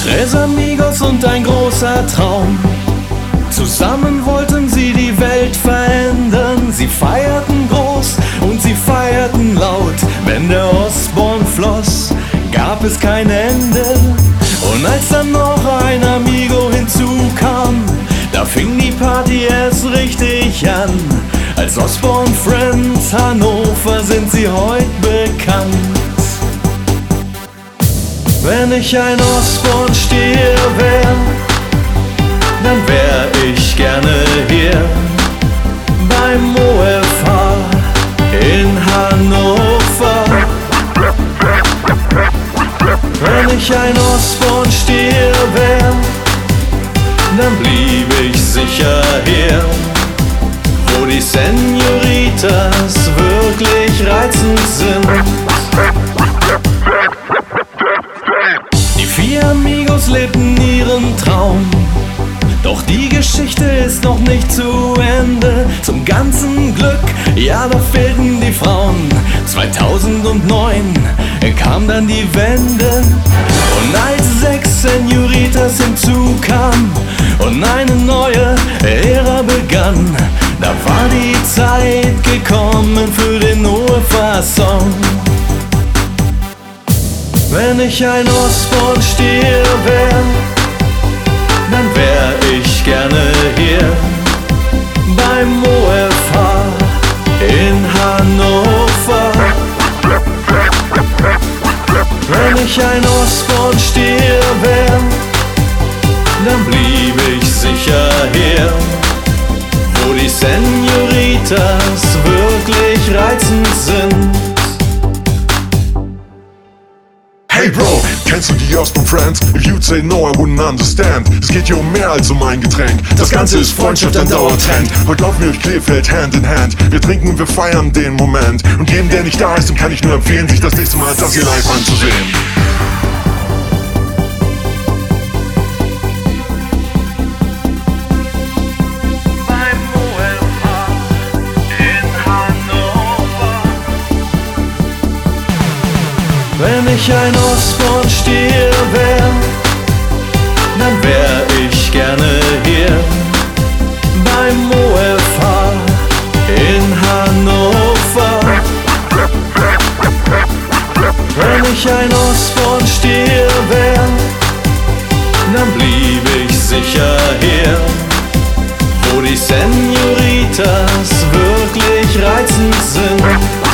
Tres Amigos und ein großer Traum. Zusammen wollten sie die Welt verändern. Sie feierten groß und sie feierten laut. Wenn der Osborn floss, gab es kein Ende. Und als dann noch ein Amigo hinzukam, da fing die Party erst richtig an. Als Osborn Friends Hannover sind sie heut bekannt. Wenn ich ein Osborn-Stier wär, dann wär ich gerne hier beim OFH in Hannover. Wenn ich ein Osborn-Stier wär, dann blieb ich sicher hier, wo die Senoritas wirklich reizend sind. Die vier Amigos lebten ihren Traum, doch die Geschichte ist noch nicht zu Ende. Zum ganzen Glück, ja, da fehlten die Frauen. 2009 kam dann die Wende. Und als 6 Senoritas hinzukamen und eine neue Ära begann, da war die Zeit gekommen für den OFH-Song. Wenn ich ein Osborn-Stier wär, dann wär ich gerne hier beim OFH in Hannover. Wenn ich ein Osborn-Stier wär, dann blieb ich sicher hier, wo die Senoritas wirklich reizend sind. Hey Bro, kennst du die Osborn Friends? If you'd say no, I wouldn't understand. Es geht hier um mehr als um ein Getränk. Das Ganze ist Freundschaft, ein Dauertrend. Heute laufen wir durch Krefeld Hand in Hand. Wir trinken und wir feiern den Moment. Und jedem, der nicht da ist, dem kann ich nur empfehlen, sich das nächste Mal das hier live anzusehen. Wenn ich ein Osborn-Stier wär, dann wär ich gerne hier beim OFH in Hannover. Wenn ich ein Osborn-Stier wär, dann blieb ich sicher hier, wo die Senoritas wirklich reizend sind.